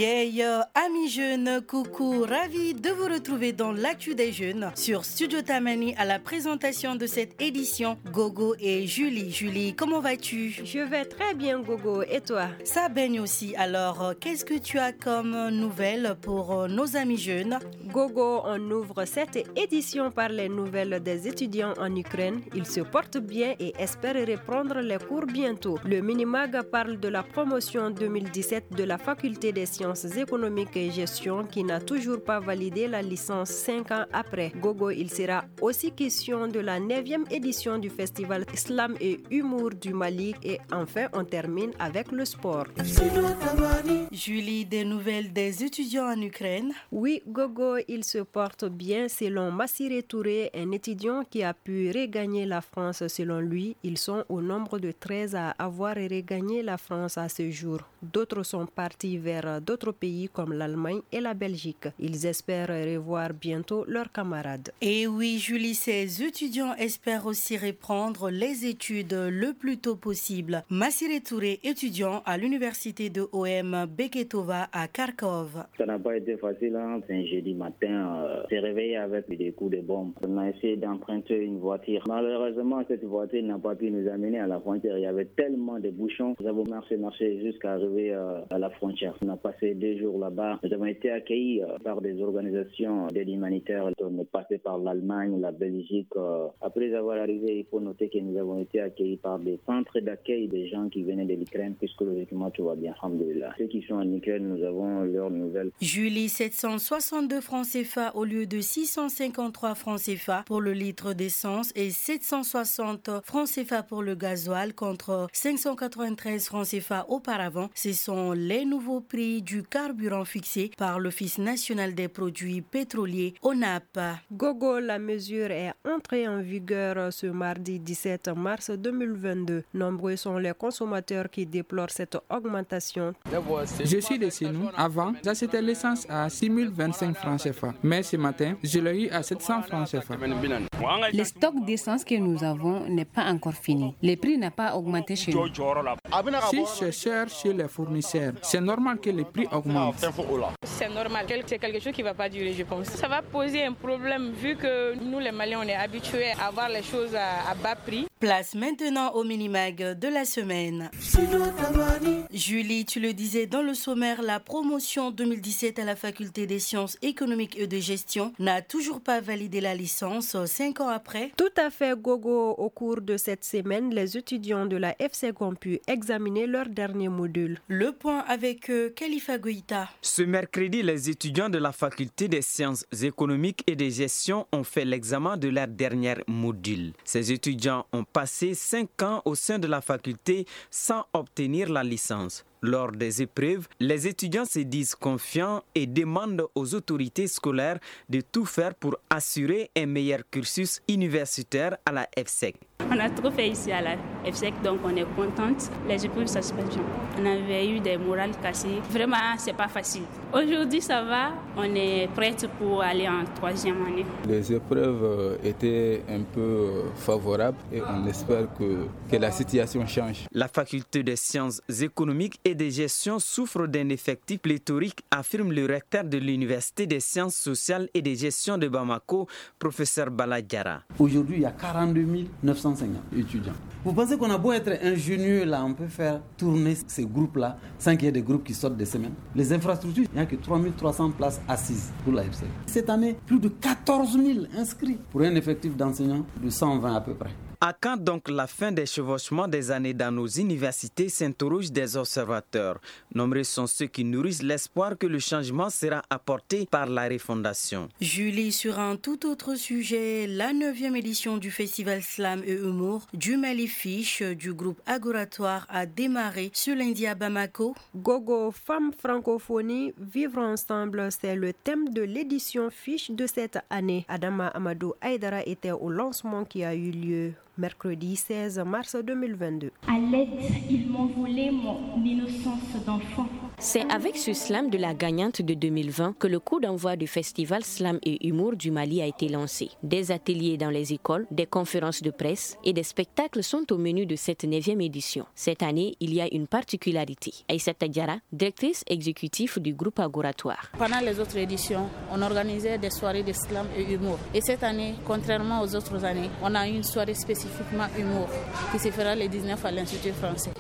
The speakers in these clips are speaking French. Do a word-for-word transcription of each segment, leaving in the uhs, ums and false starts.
Yay, amis jeunes, coucou, ravi de vous retrouver dans l'actu des jeunes sur Studio Tamani à la présentation de cette édition. Gogo et Julie. Julie, comment vas-tu? Je vais très bien, Gogo, et toi? Ça baigne aussi. Alors, qu'est-ce que tu as comme nouvelles pour nos amis jeunes? Gogo, on ouvre cette édition par les nouvelles des étudiants en Ukraine. Ils se portent bien et espèrent reprendre les cours bientôt. Le Minimag parle de la promotion deux mille dix-sept de la faculté des sciences économiques et gestion qui n'a toujours pas validé la licence cinq ans après. Gogo, il sera aussi question de la neuvième édition du festival Slam et Humour du Mali. Et enfin, on termine avec le sport. Julie, des nouvelles des étudiants en Ukraine? Oui, Gogo, il se porte bien selon Massiré Touré, un étudiant qui a pu regagner la France. Selon lui, ils sont au nombre de treize à avoir regagné la France à ce jour. D'autres sont partis vers d'autres pays comme l'Allemagne et la Belgique. Ils espèrent revoir bientôt leurs camarades. Et oui, Julie, ces étudiants espèrent aussi reprendre les études le plus tôt possible. Massiré Touré, étudiant à l'université de O M Beketova à Kharkov. Ça n'a pas été facile, hein. C'est un jeudi matin, euh, s'est réveillé avec des coups de bombe. On a essayé d'emprunter une voiture. Malheureusement, cette voiture n'a pas pu nous amener à la frontière. Il y avait tellement de bouchons. Nous avons marché, marché jusqu'à arriver euh, à la frontière. On a passé deux jours là-bas. Nous avons été accueillis euh, par des organisations d'aide humanitaire. On est passé par l'Allemagne, la Belgique. Euh, après avoir arrivé, il faut noter que nous avons été accueillis par des centres d'accueil des gens qui venaient de l'Ukraine, puisque logiquement tout va bien. Alhamdulillah. Ceux qui sont en Ukraine, nous avons leurs nouvelles. Julie, sept cent soixante-deux francs C F A au lieu de six cent cinquante-trois francs C F A pour le litre d'essence et sept cent soixante francs C F A pour le gasoil contre cinq cent quatre-vingt-treize francs C F A auparavant. Ce sont les nouveaux prix du carburant fixés par l'Office national des produits pétroliers, O N A P. Gogo, la mesure est entrée en vigueur ce mardi dix-sept mars deux mille vingt-deux. Nombreux sont les consommateurs qui déplorent cette augmentation. Je suis de chez nous. Avant, j'achetais l'essence à six mille vingt-cinq francs C F A. Mais ce matin, je l'ai eu à sept cents francs C F A. Le stock d'essence que nous avons n'est pas encore fini. Le prix n'a pas augmenté chez nous. Si c'est cher chez les fournisseurs, c'est normal que les prix augmentent. C'est normal, c'est quelque chose qui ne va pas durer, je pense. Ça va poser un problème vu que nous, les Maliens, on est habitués à avoir les choses à, à bas prix. Place maintenant au Minimag de la semaine. Julie, tu le disais dans le sommaire, la promotion deux mille dix-sept à la faculté des sciences économiques et de gestion n'a toujours pas validé la licence cinq ans après. Tout à fait, Gogo. Au cours de cette semaine, les étudiants de la F C ont pu examiner leur dernier module. Le point avec euh, Khalifa Goïta. Ce mercredi, les étudiants de la faculté des sciences économiques et de gestion ont fait l'examen de leur dernier module. Ces étudiants ont passé cinq ans au sein de la faculté sans obtenir la licence. Lors des épreuves, les étudiants se disent confiants et demandent aux autorités scolaires de tout faire pour assurer un meilleur cursus universitaire à la F S E C. On a trop fait ici à la F S E C, donc on est contente. Les épreuves, ça se passe bien. On avait eu des morales cassées. Vraiment, c'est pas facile. Aujourd'hui, ça va. On est prête pour aller en troisième année. Les épreuves étaient un peu favorables et on espère que, que la situation change. La faculté des sciences économiques et de gestion souffre d'un effectif pléthorique, affirme le recteur de l'Université des sciences sociales et de gestion de Bamako, professeur Bala Diarra. Aujourd'hui, il y a quarante-deux mille neuf cent cinquante étudiants. Vous pensez qu'on a beau être ingénieux, là, on peut faire tourner ces groupes-là sans qu'il y ait des groupes qui sortent des semaines. Les infrastructures, il n'y a que trois mille trois cents places assises pour la F S E C. Cette année, plus de quatorze mille inscrits pour un effectif d'enseignants de cent vingt à peu près. À quand donc la fin des chevauchements des années dans nos universités, s'interrogent des observateurs. Nombreux sont ceux qui nourrissent l'espoir que le changement sera apporté par la refondation. Julie, sur un tout autre sujet, la neuvième édition du festival Slam et Humour du Mali Fiche du groupe Agoratoire a démarré ce lundi à Bamako. Gogo, femmes francophonie, vivre ensemble, c'est le thème de l'édition Fiche de cette année. Adama Amadou Aïdara était au lancement qui a eu lieu mercredi seize mars deux mille vingt-deux. À l'aide, ils m'ont volé mon innocence d'enfant. C'est avec ce slam de la gagnante de deux mille vingt que le coup d'envoi du festival Slam et Humour du Mali a été lancé. Des ateliers dans les écoles, des conférences de presse et des spectacles sont au menu de cette neuvième édition. Cette année, il y a une particularité. Aïssata Diara, directrice exécutive du groupe Agoratoire. Pendant les autres éditions, on organisait des soirées de slam et humour. Et cette année, contrairement aux autres années, on a une soirée spécifiquement humour qui se fera le dix-neuf à l'Institut français.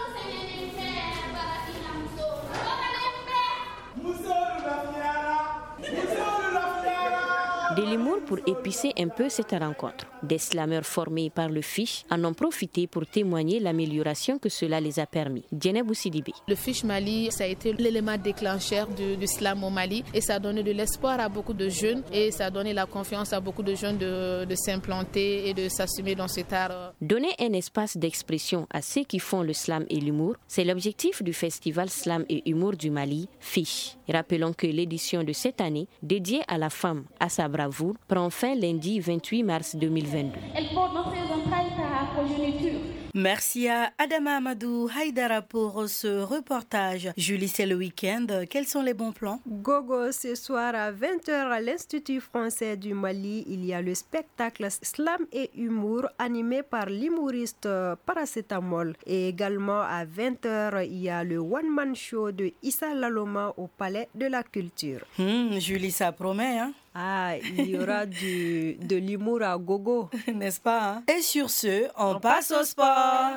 De l'humour pour épicer un peu cette rencontre. Des slameurs formés par le Fish en ont profité pour témoigner l'amélioration que cela les a permis. Djenebou Sidibé. Le Fish Mali, ça a été l'élément déclencheur du, du slam au Mali et ça a donné de l'espoir à beaucoup de jeunes et ça a donné la confiance à beaucoup de jeunes de, de s'implanter et de s'assumer dans cet art. Donner un espace d'expression à ceux qui font le slam et l'humour, c'est l'objectif du festival Slam et Humour du Mali, Fish. Rappelons que l'édition de cette année, dédiée à la femme, à sa bravoure, prend fin lundi vingt-huit mars deux mille vingt-deux. Elle porte dans ses entrailles sa progéniture. Merci à Adama Amadou Haïdara pour ce reportage. Julie, c'est le week-end. Quels sont les bons plans? Gogo, ce soir à vingt heures à l'Institut français du Mali, il y a le spectacle Slam et Humour animé par l'humoriste Paracétamol. Et également à vingt heures, il y a le one-man show de Issa Laloma au Palais de la Culture. Mmh, Julie, ça promet, hein? Ah, il y aura du, de l'humour à gogo. N'est-ce pas, hein? Et sur ce, on, on passe au sport.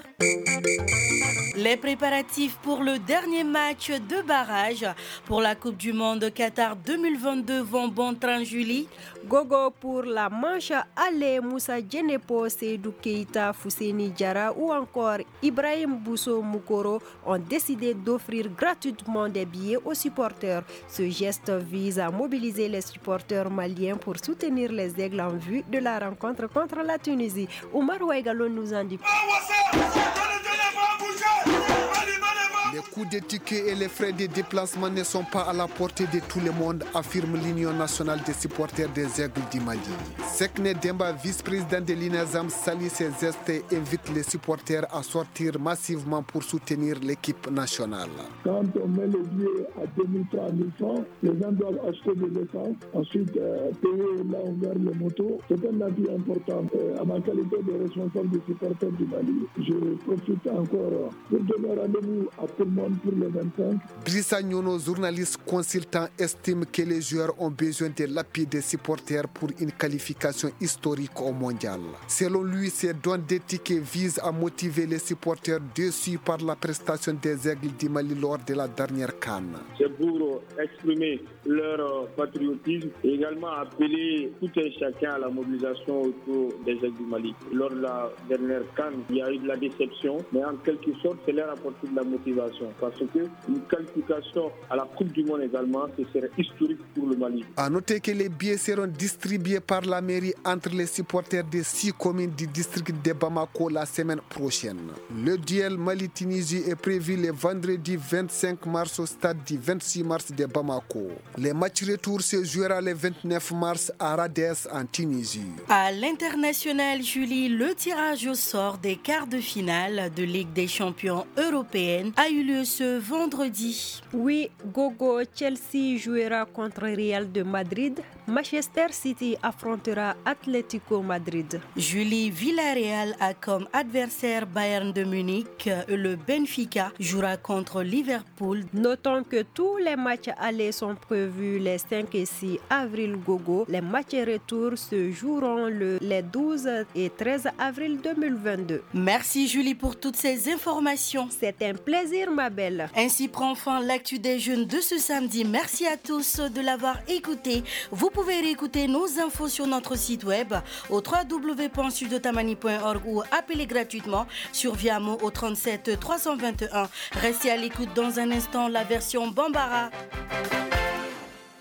Les préparatifs pour le dernier match de barrage pour la Coupe du Monde Qatar deux mille vingt-deux vont bon train, Julie. Gogo pour la manche aller, Moussa Djenepo, Seydou Keita, Fousseini Diarra ou encore Ibrahim Bousso Moukoro ont décidé d'offrir gratuitement des billets aux supporters. Ce geste vise à mobiliser les supporters maliens pour soutenir les Aigles en vue de la rencontre contre la Tunisie. Oumar Ouaigalo nous en dit plus. Les coûts des tickets et les frais de déplacement ne sont pas à la portée de tout le monde, affirme l'Union nationale des supporters des Aigles du Mali. Sekne Demba, vice-président de l'INAZAM, salue ces gestes et invite les supporters à sortir massivement pour soutenir l'équipe nationale. Quand on met les billets à deux mille, trois mille francs, les gens doivent acheter des essences, ensuite euh, payer là où vers les motos. C'est un avis important. Euh, à ma qualité de responsable des supporters du Mali, je profite encore pour donner rendez-vous à tout le monde pour le vingt-cinq. Brissa Nyono, journaliste consultant, estime que les joueurs ont besoin de l'appui des supporters pour une qualification historique au mondial. Selon lui, ces dons de tickets visent à motiver les supporters déçus par la prestation des Aigles du Mali lors de la dernière CAN. C'est pour exprimer leur patriotisme et également appeler tout un chacun à la mobilisation autour des Aigles du Mali. Lors de la dernière CAN, il y a eu de la déception, mais en quelque sorte, c'est leur apporter de la motivation. Parce qu'une qualification à la Coupe du Monde également, ce serait historique pour le Mali. À noter que les billets seront distribués par la mairie entre les supporters des six communes du district de Bamako la semaine prochaine. Le duel Mali-Tunisie est prévu le vendredi vingt-cinq mars au stade du vingt-six mars de Bamako. Les matchs retour se jouera le vingt-neuf mars à Radès en Tunisie. À l'international, Julie, le tirage au sort des quarts de finale de Ligue des champions européenne a eu lieu ce vendredi. Oui, Gogo, Chelsea jouera contre Real de Madrid. Manchester City affrontera Atlético Madrid. Julie, Villarreal a comme adversaire Bayern de Munich. Le Benfica jouera contre Liverpool. Notons que tous les matchs allés sont prévus les cinq et six avril, Gogo. Les matchs retour se joueront le, les douze et treize avril deux mille vingt-deux. Merci Julie pour toutes ces informations. C'est un plaisir, ma belle. Ainsi prend fin l'actu des jeunes de ce samedi. Merci à tous de l'avoir écouté. Vous pouvez réécouter nos infos sur notre site web au w w w point studio-tamani point org ou appeler gratuitement sur Viamo au trente-sept trois cent vingt et un. Restez à l'écoute dans un instant la version Bambara.